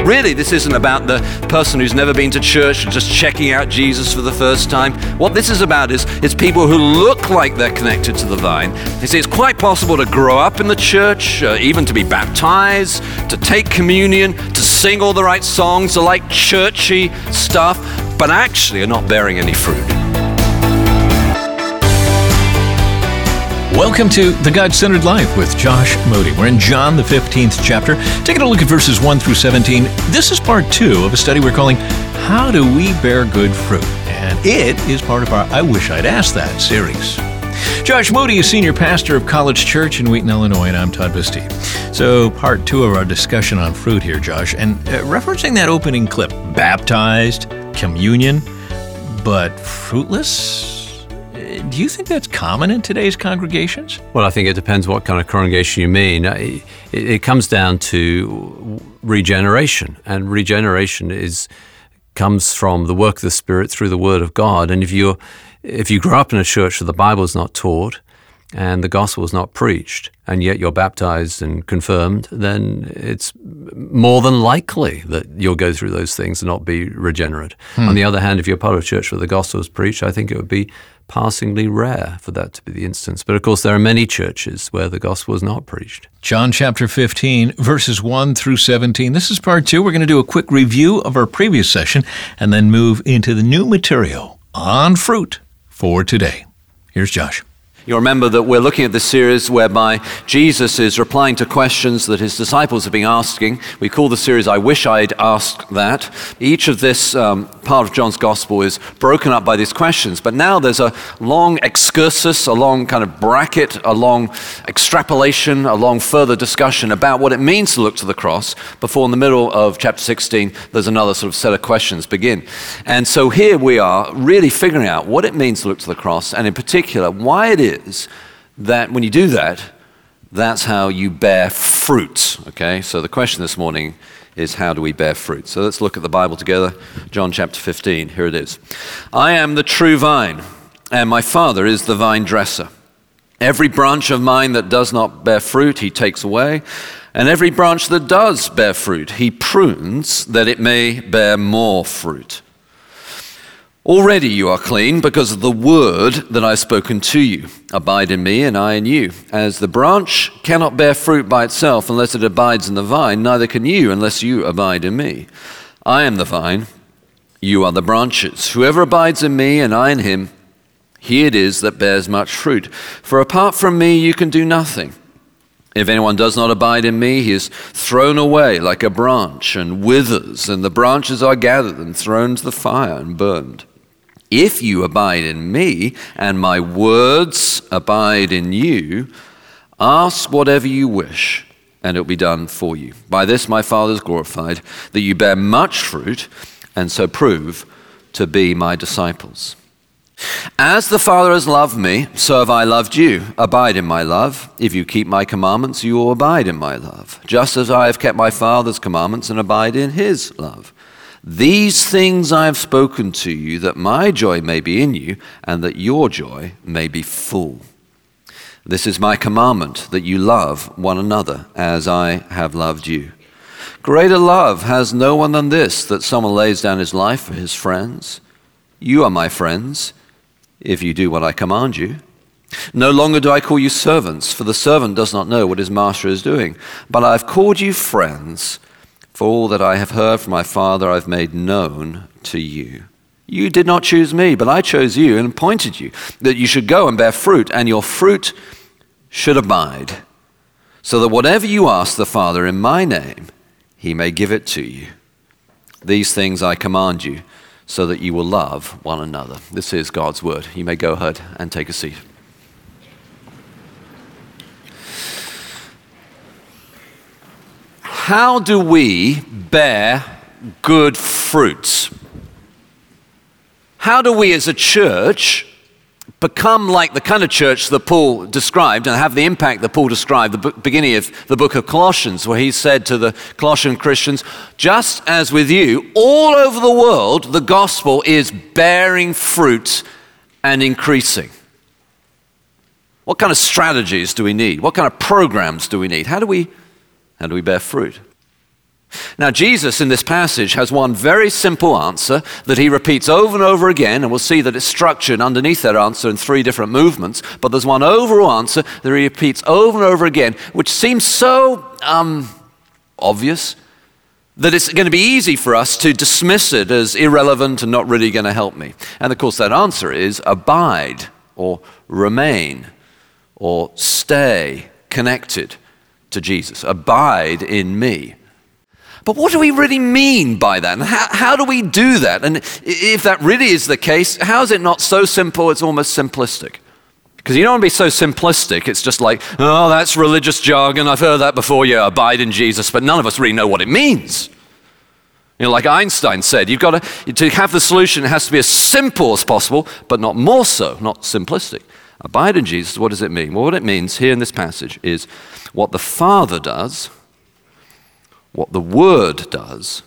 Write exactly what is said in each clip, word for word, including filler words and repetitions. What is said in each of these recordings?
Really, this isn't about the person who's never been to church and just checking out Jesus for the first time. What this is about is, is people who look like they're connected to the vine. You see, it's quite possible to grow up in the church, uh, even to be baptized, to take communion, to sing all the right songs, to like churchy stuff, but actually are not bearing any fruit. Welcome to The God-Centered Life with Josh Moody. We're in John, the fifteenth chapter, taking a look at verses one through seventeen. This is part two of a study we're calling, How Do We Bear Good Fruit? And it is part of our I Wish I'd Asked That series. Josh Moody is senior pastor of College Church in Wheaton, Illinois, and I'm Todd Bastide. So part two of our discussion on fruit here, Josh, and uh, referencing that opening clip, baptized, communion, but fruitless? Do you think that's common in today's congregations? Well, I think it depends what kind of congregation you mean. It, it comes down to regeneration, and regeneration is comes from the work of the Spirit through the Word of God. And if you if you grow up in a church where the Bible is not taught and the gospel is not preached, and yet you're baptized and confirmed, then it's more than likely that you'll go through those things and not be regenerate. Hmm. On the other hand, if you're part of a church where the gospel is preached, I think it would be passingly rare for that to be the instance. But of course, there are many churches where the gospel is not preached. John chapter fifteen, verses one through seventeen. This is part two. We're going to do a quick review of our previous session and then move into the new material on fruit for today. Here's Josh. You'll remember that we're looking at this series whereby Jesus is replying to questions that his disciples have been asking. We call the series, I Wish I'd Asked That. Each of this um, part of John's Gospel is broken up by these questions, but now there's a long excursus, a long kind of bracket, a long extrapolation, a long further discussion about what it means to look to the cross before in the middle of chapter sixteen, there's another sort of set of questions begin. And so here we are really figuring out what it means to look to the cross, and in particular, why it is is that when you do that, that's how you bear fruit, okay? So the question this morning is, how do we bear fruit? So let's look at the Bible together. John chapter fifteen, here it is. I am the true vine, and my Father is the vine dresser. Every branch of mine that does not bear fruit, he takes away, and every branch that does bear fruit, he prunes that it may bear more fruit. Already you are clean because of the word that I have spoken to you. Abide in me and I in you. As the branch cannot bear fruit by itself unless it abides in the vine, neither can you unless you abide in me. I am the vine, you are the branches. Whoever abides in me and I in him, he it is that bears much fruit. For apart from me you can do nothing. If anyone does not abide in me, he is thrown away like a branch and withers, and the branches are gathered and thrown to the fire and burned. If you abide in me, and my words abide in you, ask whatever you wish, and it will be done for you. By this my Father is glorified, that you bear much fruit, and so prove to be my disciples. As the Father has loved me, so have I loved you. Abide in my love. If you keep my commandments, you will abide in my love, just as I have kept my Father's commandments and abide in his love. These things I have spoken to you, that my joy may be in you, and that your joy may be full. This is my commandment, that you love one another as I have loved you. Greater love has no one than this, that someone lays down his life for his friends. You are my friends, if you do what I command you. No longer do I call you servants, for the servant does not know what his master is doing. But I have called you friends, for all that I have heard from my Father I have made known to you. You did not choose me, but I chose you and appointed you, that you should go and bear fruit, and your fruit should abide, so that whatever you ask the Father in my name, he may give it to you. These things I command you, so that you will love one another. This is God's word. You may go ahead and take a seat. How do we bear good fruits? How do we as a church become like the kind of church that Paul described and have the impact that Paul described at the beginning of the book of Colossians, where he said to the Colossian Christians, just as with you, all over the world, the gospel is bearing fruit and increasing. What kind of strategies do we need? What kind of programs do we need? How do we How do we bear fruit? Now, Jesus in this passage has one very simple answer that he repeats over and over again, and we'll see that it's structured underneath that answer in three different movements, but there's one overall answer that he repeats over and over again, which seems so um, obvious that it's going to be easy for us to dismiss it as irrelevant and not really going to help me. And of course, that answer is abide, or remain, or stay connected to Jesus. Abide in me. But what do we really mean by that? And how, how do we do that? And if that really is the case, how is it not so simple it's almost simplistic? Because you don't want to be so simplistic, it's just like, oh, that's religious jargon, I've heard that before, yeah, abide in Jesus, but none of us really know what it means. You know, like Einstein said, you've got to, to have the solution, it has to be as simple as possible, but not more so, not simplistic. Abide in Jesus, what does it mean? Well, what it means here in this passage is what the Father does, what the Word does,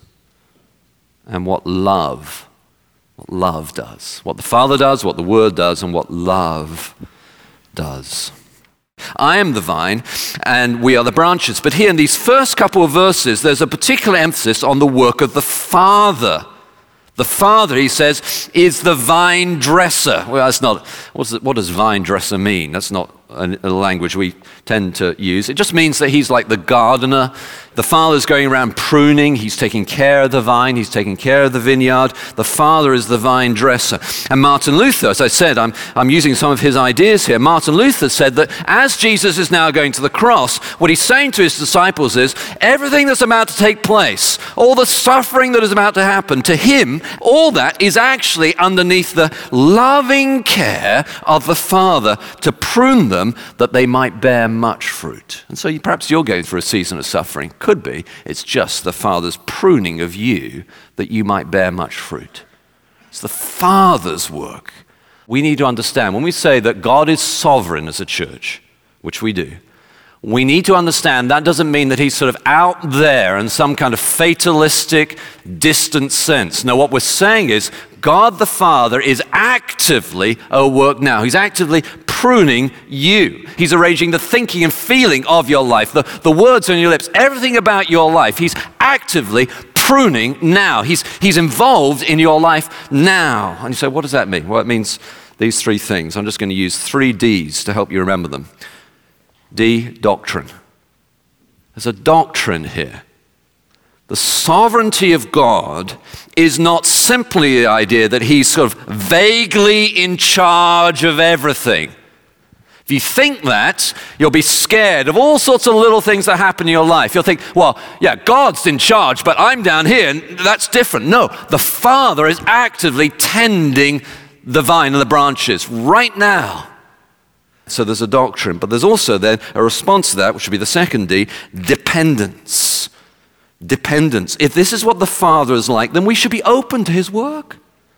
and what love, what love does. What the Father does, what the Word does, and what love does. I am the vine, and we are the branches. But here in these first couple of verses, there's a particular emphasis on the work of the Father. The Father, he says, is the vine dresser. Well, that's not, what's it, what does vine dresser mean? That's not a, a language we tend to use. It just means that he's like the gardener. The Father's going around pruning. He's taking care of the vine. He's taking care of the vineyard. The Father is the vine dresser. And Martin Luther, as I said, I'm, I'm using some of his ideas here. Martin Luther said that as Jesus is now going to the cross, what he's saying to his disciples is, everything that's about to take place, all the suffering that is about to happen, to him, all that is actually underneath the loving care of the Father to prune them that they might bear much fruit. And so you, perhaps you're going through a season of suffering. Could be. It's just the Father's pruning of you that you might bear much fruit. It's the Father's work. We need to understand, when we say that God is sovereign as a church, which we do, we need to understand that doesn't mean that he's sort of out there in some kind of fatalistic, distant sense. No, what we're saying is God the Father is actively at work now. He's actively pruning you. He's arranging the thinking and feeling of your life, the, the words on your lips, everything about your life. He's actively pruning now. He's, he's involved in your life now. And you say, what does that mean? Well, it means these three things. I'm just going to use three D's to help you remember them. D, doctrine. There's a doctrine here. The sovereignty of God is not simply the idea that he's sort of vaguely in charge of everything. If you think that, you'll be scared of all sorts of little things that happen in your life. You'll think, well, yeah, God's in charge, but I'm down here, and that's different. No, the Father is actively tending the vine and the branches right now. So there's a doctrine, but there's also then a response to that, which would be the second D, dependence. Dependence. If this is what the Father is like, then we should be open to his work.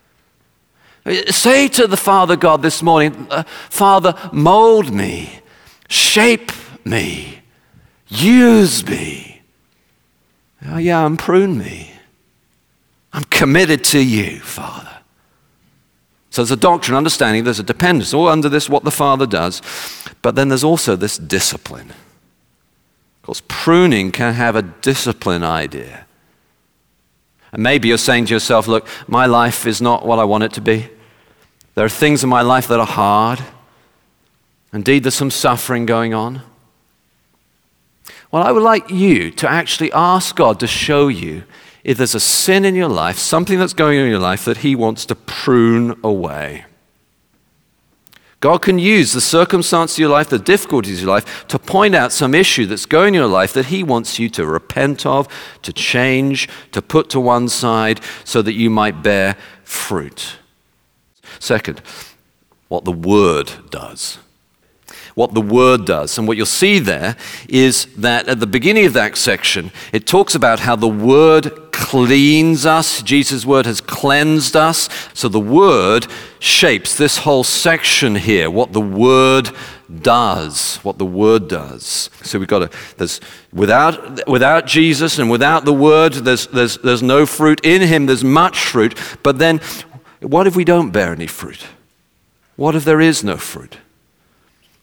Say to the Father God this morning, Father, mold me, shape me, use me. Oh yeah, and prune me. I'm committed to you, Father. So there's a doctrine, understanding, there's a dependence, all under this, what the Father does. But then there's also this discipline. Of course, pruning can have a discipline idea. And maybe you're saying to yourself, look, my life is not what I want it to be. There are things in my life that are hard. Indeed, there's some suffering going on. Well, I would like you to actually ask God to show you if there's a sin in your life, something that's going on in your life that he wants to prune away. God can use the circumstance of your life, the difficulties of your life, to point out some issue that's going in your life that he wants you to repent of, to change, to put to one side so that you might bear fruit. Second, what the Word does. What the Word does. And what you'll see there is that at the beginning of that section, it talks about how the Word cleans us. Jesus' Word has cleansed us. So the Word shapes this whole section here, what the Word does, what the Word does. So we've got to, there's, without, without Jesus and without the Word, there's, there's, there's no fruit. In him, there's much fruit. But then, what if we don't bear any fruit? What if there is no fruit?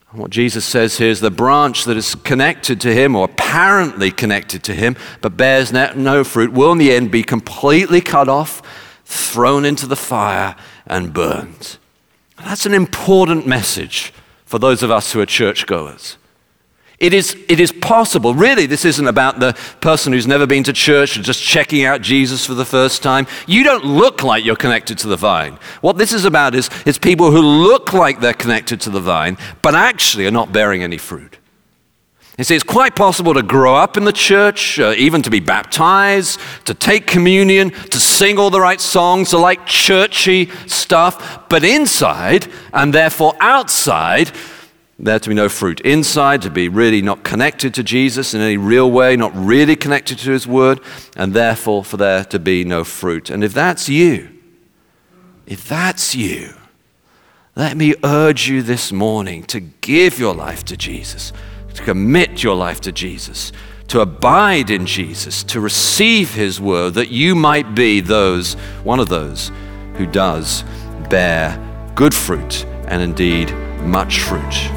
What Jesus says here is the branch that is connected to him or apparently connected to him but bears no fruit will in the end be completely cut off, thrown into the fire and burned. That's an important message for those of us who are churchgoers. It is, it is possible. Really, this isn't about the person who's never been to church and just checking out Jesus for the first time. You don't look like you're connected to the vine. What this is about is, is people who look like they're connected to the vine, but actually are not bearing any fruit. You see, it's quite possible to grow up in the church, uh, even to be baptized, to take communion, to sing all the right songs, to like churchy stuff, but inside, and therefore outside, there to be no fruit. Inside, to be really not connected to Jesus in any real way, not really connected to his word, and therefore for there to be no fruit. And if that's you, if that's you, let me urge you this morning to give your life to Jesus, to commit your life to Jesus, to abide in Jesus, to receive his word, that you might be those, one of those who does bear good fruit and indeed much fruit.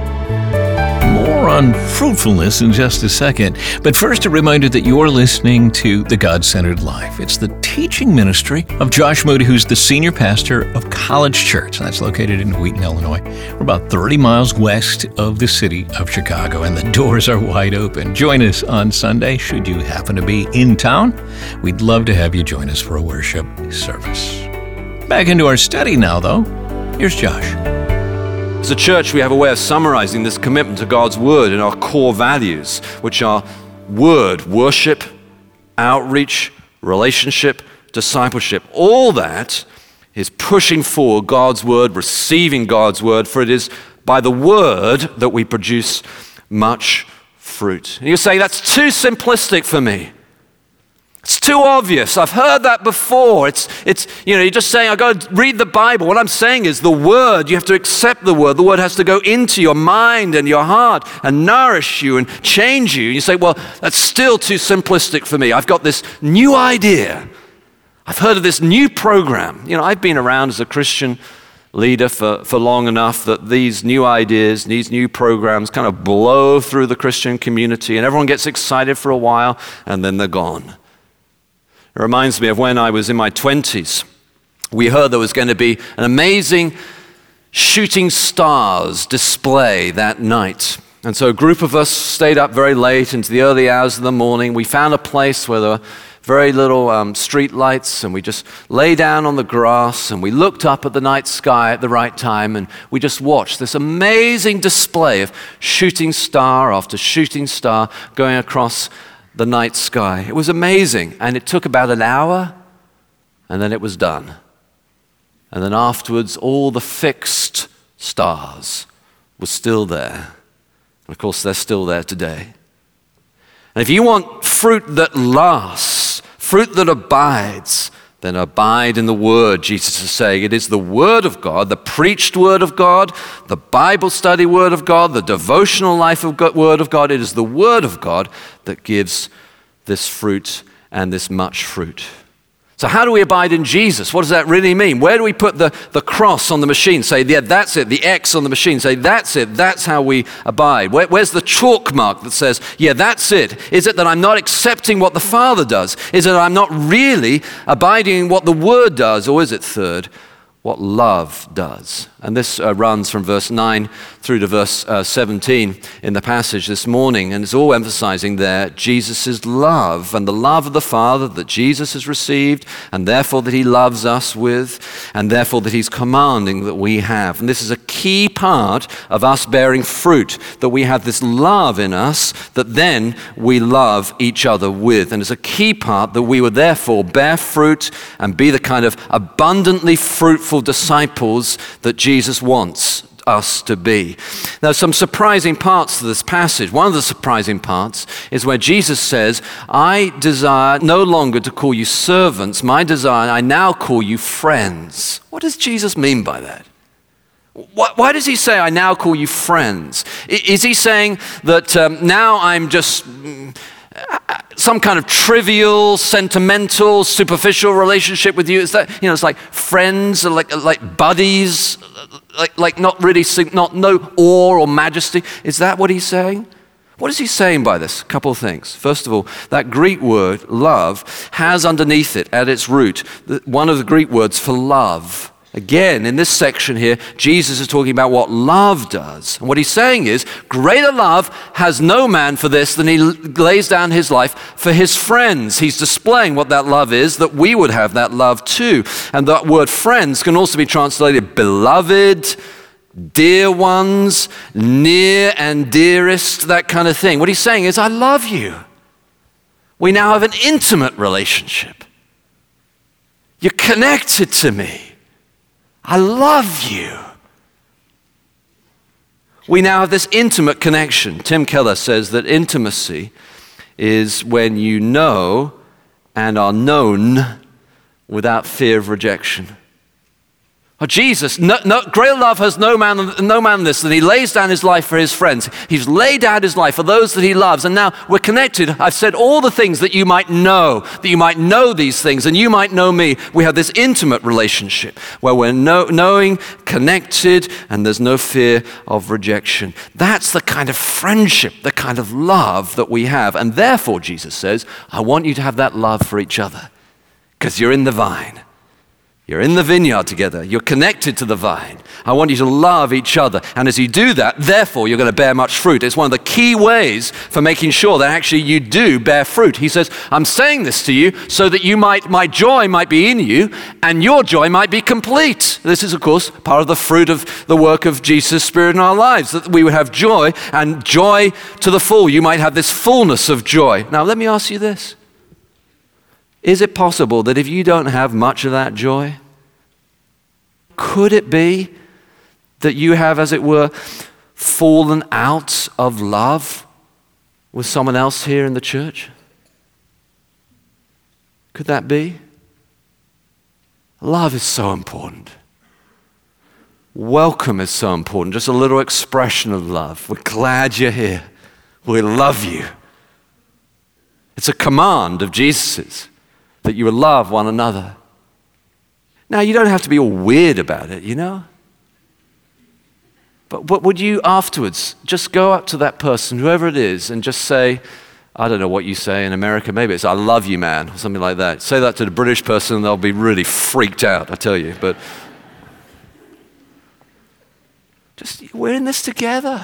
More on fruitfulness in just a second. But first, a reminder that you're listening to The God-Centered Life. It's the teaching ministry of Josh Moody, who's the senior pastor of College Church. That's located in Wheaton, Illinois. We're about thirty miles west of the city of Chicago, and the doors are wide open. Join us on Sunday, should you happen to be in town. We'd love to have you join us for a worship service. Back into our study now, though. Here's Josh. As a church, we have a way of summarizing this commitment to God's word in our core values, which are word, worship, outreach, relationship, discipleship. All that is pushing forward God's word, receiving God's word, for it is by the word that we produce much fruit. And you say, that's too simplistic for me. It's too obvious. I've heard that before. It's, it's, you know, you're just saying, I've got to read the Bible. What I'm saying is the word, you have to accept the word. The word has to go into your mind and your heart and nourish you and change you. And you say, well, that's still too simplistic for me. I've got this new idea. I've heard of this new program. You know, I've been around as a Christian leader for, for long enough that these new ideas, these new programs kind of blow through the Christian community and everyone gets excited for a while and then they're gone. It reminds me of when I was in my twenties. We heard there was going to be an amazing shooting stars display that night. And so a group of us stayed up very late into the early hours of the morning. We found a place where there were very little um, street lights, and we just lay down on the grass and we looked up at the night sky at the right time, and we just watched this amazing display of shooting star after shooting star going across the night sky. It was amazing, and it took about an hour, and then it was done. And then afterwards, all the fixed stars were still there. And of course, they're still there today. And if you want fruit that lasts, fruit that abides, then abide in the word, Jesus is saying. It is the word of God, the preached word of God, the Bible study word of God, the devotional life of God, word of God. It is the word of God that gives this fruit and this much fruit. So how do we abide in Jesus? What does that really mean? Where do we put the, the cross on the machine? Say, yeah, that's it. The X on the machine. Say, that's it. That's how we abide. Where, where's the chalk mark that says, yeah, that's it? Is it that I'm not accepting what the Father does? Is it that I'm not really abiding in what the Word does? Or is it, third, what love does? And this uh, runs from verse nine through to verse uh, seventeen in the passage this morning. And it's all emphasizing there Jesus' love and the love of the Father that Jesus has received, and therefore that he loves us with, and therefore that he's commanding that we have. And this is a key part of us bearing fruit, that we have this love in us that then we love each other with. And it's a key part that we would therefore bear fruit and be the kind of abundantly fruitful disciples that Jesus wants us to be. Now, some surprising parts to this passage. One of the surprising parts is where Jesus says, I desire no longer to call you servants. My desire, I now call you friends. What does Jesus mean by that? Why, why does he say, I now call you friends? Is he saying that um, now I'm just some kind of trivial, sentimental, superficial relationship with you? Is that, you know, it's like friends, like like buddies, like, like not really, not no awe or majesty. Is that what he's saying? What is he saying by this? A couple of things. First of all, that Greek word, love, has underneath it, at its root, one of the Greek words for love. Again, in this section here, Jesus is talking about what love does. And what he's saying is, greater love has no man for this than he lays down his life for his friends. He's displaying what that love is, that we would have that love too. And that word friends can also be translated beloved, dear ones, near and dearest, that kind of thing. What he's saying is, I love you. We now have an intimate relationship. You're connected to me. I love you. We now have this intimate connection. Tim Keller says that intimacy is when you know and are known without fear of rejection. Oh, Jesus, no, no, greater love has no man, no man than this, than he lays down his life for his friends. He's laid down his life for those that he loves, and now we're connected. I've said all the things that you might know, that you might know these things, and you might know me. We have this intimate relationship where we're know, knowing, connected, and there's no fear of rejection. That's the kind of friendship, the kind of love that we have, and therefore, Jesus says, I want you to have that love for each other, because you're in the vine. You're in the vineyard together. You're connected to the vine. I want you to love each other. And as you do that, therefore, you're going to bear much fruit. It's one of the key ways for making sure that actually you do bear fruit. He says, I'm saying this to you so that you might, my joy might be in you and your joy might be complete. This is, of course, part of the fruit of the work of Jesus' Spirit in our lives, that we would have joy and joy to the full. You might have this fullness of joy. Now, let me ask you this. Is it possible that if you don't have much of that joy, could it be that you have, as it were, fallen out of love with someone else here in the church? Could that be? Love is so important. Welcome is so important. Just a little expression of love. We're glad you're here. We love you. It's a command of Jesus's, that you will love one another. Now, you don't have to be all weird about it, you know? But what would you afterwards just go up to that person, whoever it is, and just say, I don't know what you say in America, maybe it's I love you, man, or something like that. Say that to the British person and they'll be really freaked out, I tell you. But just, we're in this together.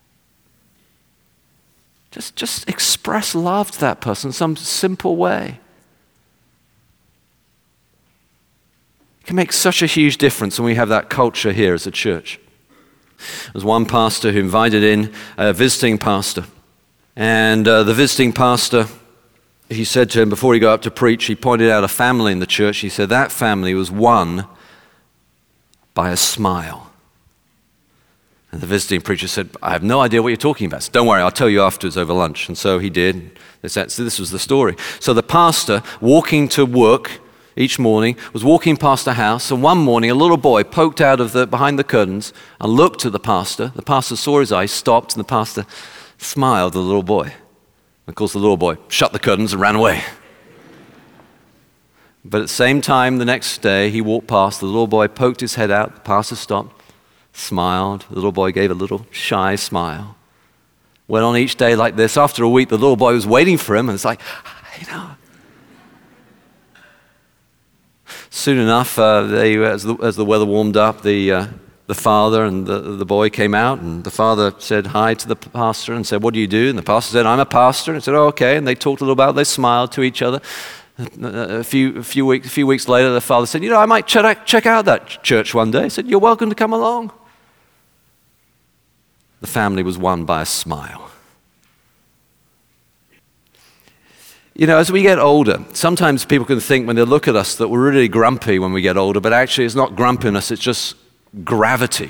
Just, just express love to that person in some simple way. It can make such a huge difference when we have that culture here as a church. There was one pastor who invited in a visiting pastor. And uh, the visiting pastor, he said to him before he got up to preach, he pointed out a family in the church. He said that family was won by a smile. And the visiting preacher said, I have no idea what you're talking about. So don't worry, I'll tell you afterwards over lunch. And so he did. So this was the story. So the pastor, walking to work each morning, was walking past a house, and one morning a little boy poked out of the behind the curtains and looked at the pastor. The pastor saw his eyes, stopped, and the pastor smiled at the little boy. Of course, the little boy shut the curtains and ran away. But at the same time, the next day, he walked past, the little boy poked his head out, the pastor stopped, smiled, the little boy gave a little shy smile. Went on each day like this. After a week, the little boy was waiting for him, and it's like, you know. Soon enough, uh, they, as, the, as the weather warmed up, the uh, the father and the, the boy came out, and the father said hi to the pastor and said, what do you do? And the pastor said, I'm a pastor. And he said, oh, okay. And they talked a little about it. They smiled to each other. A few, a few, weeks, a few weeks later, the father said, you know, I might check, check out that church one day. He said, you're welcome to come along. The family was won by a smile. You know, as we get older, sometimes people can think when they look at us that we're really grumpy when we get older, but actually it's not grumpiness, it's just gravity.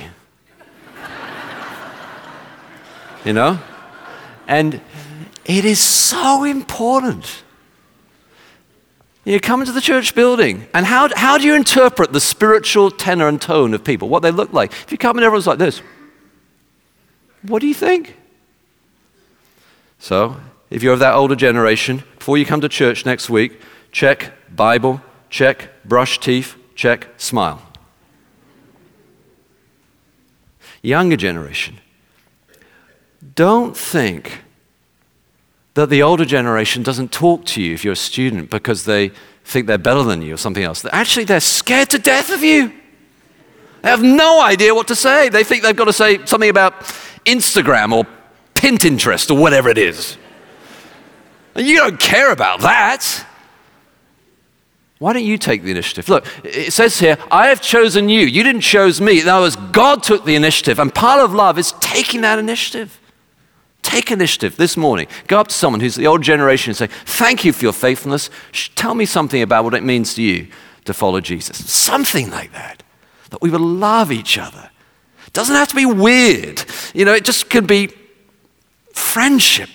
You know? And it is so important. You come into the church building, and how, how do you interpret the spiritual tenor and tone of people, what they look like? If you come and everyone's like this, what do you think? So, if you're of that older generation, before you come to church next week, check Bible, check brush teeth, check smile. younger generation, don't think that the older generation doesn't talk to you if you're a student because they think they're better than you or something else. Actually, they're scared to death of you. They have no idea what to say. They think they've got to say something about Instagram or Pinterest or whatever it is. And you don't care about that. Why don't you take the initiative? Look, it says here, I have chosen you. You didn't choose me. In other words, God took the initiative. And part of love is taking that initiative. Take initiative this morning. Go up to someone who's the old generation and say, thank you for your faithfulness. Tell me something about what it means to you to follow Jesus. Something like that. That we would love each other. It doesn't have to be weird. You know, it just could be friendship.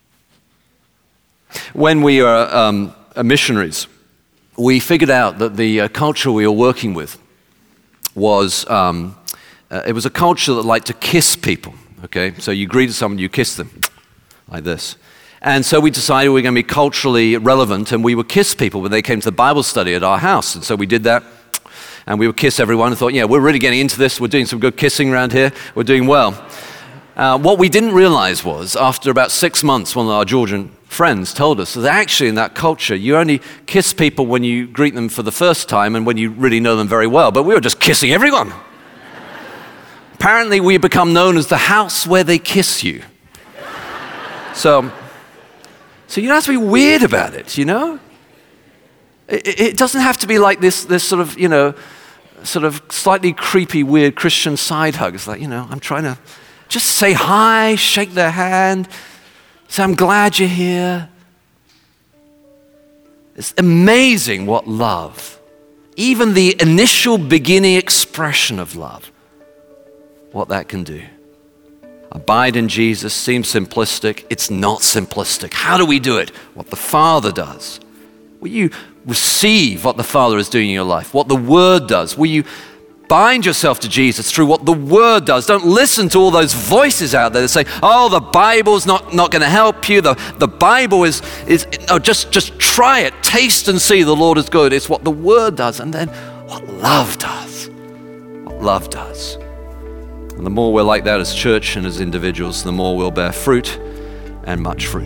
When we were um, missionaries, we figured out that the uh, culture we were working with was, um, uh, it was a culture that liked to kiss people, okay? So you greeted someone, you kiss them, like this. And so we decided we were going to be culturally relevant, and we would kiss people when they came to the Bible study at our house. And so we did that, and we would kiss everyone and thought, yeah, we're really getting into this. We're doing some good kissing around here. We're doing well. Uh, what we didn't realize was, after about six months, one of our Georgian friends told us that actually in that culture, you only kiss people when you greet them for the first time and when you really know them very well. But we were just kissing everyone. Apparently, we become known as the house where they kiss you. So, so you don't have to be weird about it, you know? It, it doesn't have to be like this, this sort of, you know, sort of slightly creepy, weird Christian side hug. It's like, you know, I'm trying to just say hi, shake their hand, say, I'm glad you're here. It's amazing what love, even the initial beginning expression of love, what that can do. Abide in Jesus seems simplistic. It's not simplistic. How do we do it? What the Father does. Will you receive what the Father is doing in your life? What the Word does? Will you bind yourself to Jesus through what the Word does? Don't listen to all those voices out there that say, oh, the Bible's not, not going to help you. The, the Bible is, is no, just, just try it. Taste and see the Lord is good. It's what the Word does. And then what love does. What love does. And the more we're like that as church and as individuals, the more we'll bear fruit and much fruit.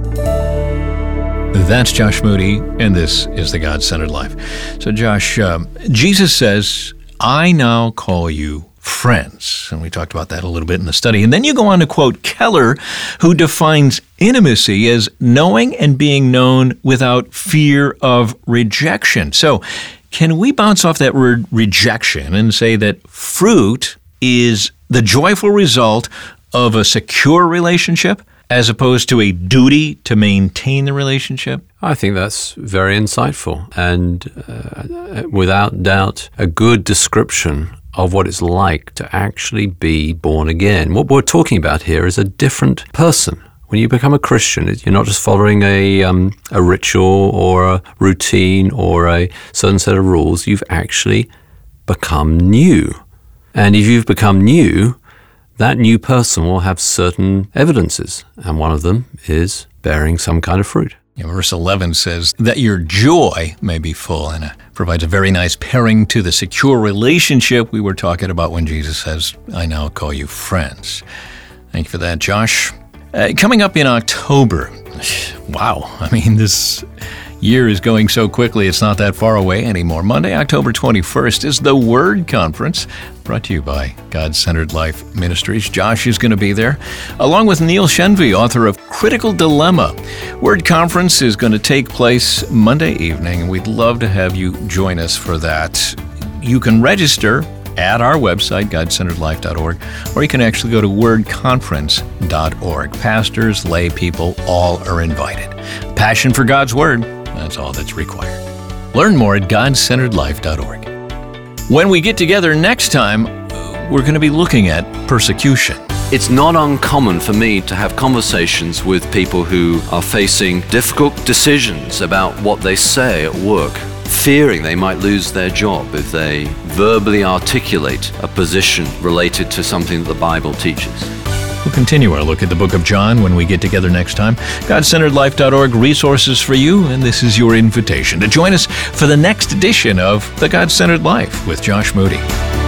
That's Josh Moody, and this is the God-Centered Life. So Josh, um, Jesus says, I now call you friends. And we talked about that a little bit in the study. And then you go on to quote Keller, who defines intimacy as knowing and being known without fear of rejection. So can we bounce off that word rejection and say that fruit is the joyful result of a secure relationship as opposed to a duty to maintain the relationship? I think that's very insightful and uh, without doubt a good description of what it's like to actually be born again. What we're talking about here is a different person. When you become a Christian, you're not just following a um, a ritual or a routine or a certain set of rules. You've actually become new. And if you've become new, that new person will have certain evidences, and one of them is bearing some kind of fruit. Yeah, verse eleven says that your joy may be full, and it provides a very nice pairing to the secure relationship we were talking about when Jesus says, I now call you friends. Thank you for that, Josh. Uh, coming up in October, wow, I mean, this year is going so quickly, it's not that far away anymore. Monday, October twenty-first is the Word Conference, brought to you by God-Centered Life Ministries. Josh is going to be there, along with Neil Shenvi, author of Critical Dilemma. Word Conference is going to take place Monday evening, and we'd love to have you join us for that. You can register at our website, god centered life dot org, or you can actually go to word conference dot org. Pastors, lay people, all are invited. Passion for God's Word, that's all that's required. Learn more at god centered life dot org. When we get together next time, we're going to be looking at persecution. It's not uncommon for me to have conversations with people who are facing difficult decisions about what they say at work, fearing they might lose their job if they verbally articulate a position related to something that the Bible teaches. We'll continue our look at the book of John when we get together next time. god centered life dot org, resources for you, and this is your invitation to join us for the next edition of The God-Centered Life with Josh Moody.